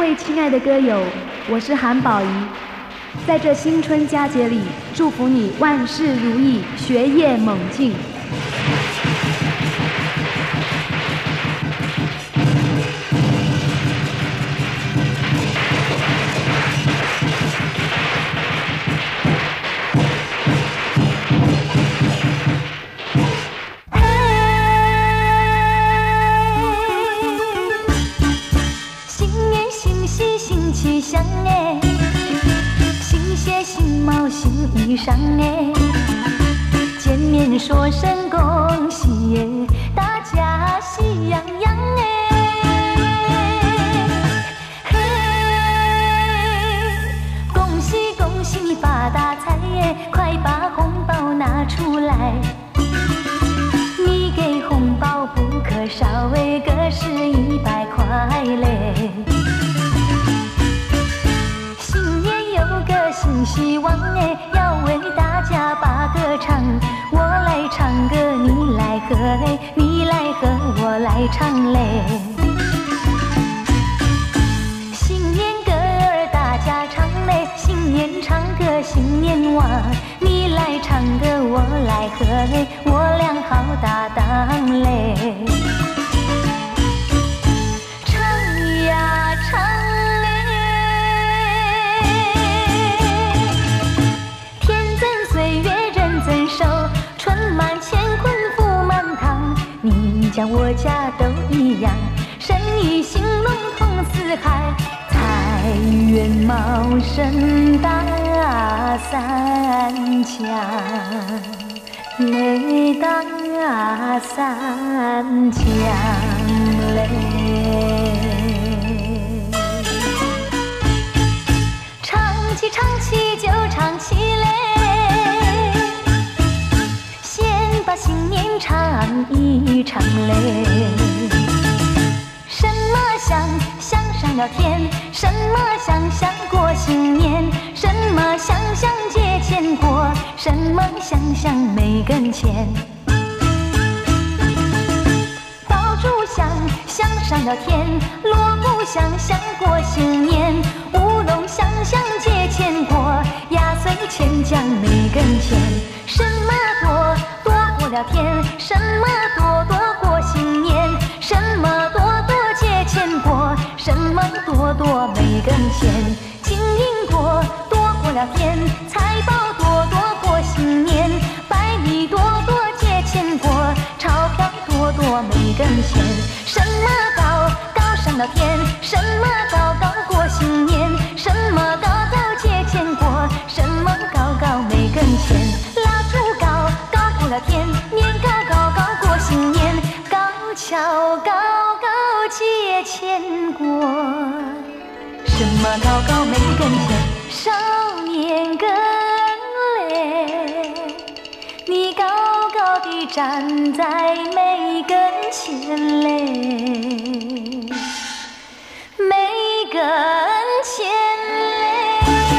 位亲爱的歌友，我是韩宝仪，在这新春佳节里，祝福你万事如意，学业猛进。 气象哎，新鞋新帽新衣裳哎，见面说声恭喜哎，大家喜洋洋哎，嘿，恭喜恭喜你发大财哎，快把红包拿出来，你给红包不可少哎，个是100块嘞。新希望哎，要为大家把歌唱，我来唱歌，你来和哎，你来和我来唱嘞。新年歌儿大家唱嘞，新年唱歌新年旺，你来唱歌，我来和哎，我俩好搭档嘞。唱呀唱。你家我家都一样，生意兴隆通四海，财源茂盛大三江，嘞大三江嘞。唱起就唱起嘞，把新年唱一唱嘞，什么香香上了天，什么香香过新年，什么香香借钱过，什么香香没跟钱。爆竹香香上了天，锣鼓响响过新年，乌龙香香借钱过，压岁钱奖没跟钱，什么多过了天，什么多过新年，什么多借钱过，什么多没跟钱，金银多过了天，财宝多过新年，百里多借钱过，钞票多没跟钱，什么高上了天，什么高过新年，什么高借钱过，什么高没跟钱，蜡烛高过了天，年高过新年，高跷高借钱过，什么高没跟钱，少年哥嘞，你高地站在没跟前嘞，没跟前嘞。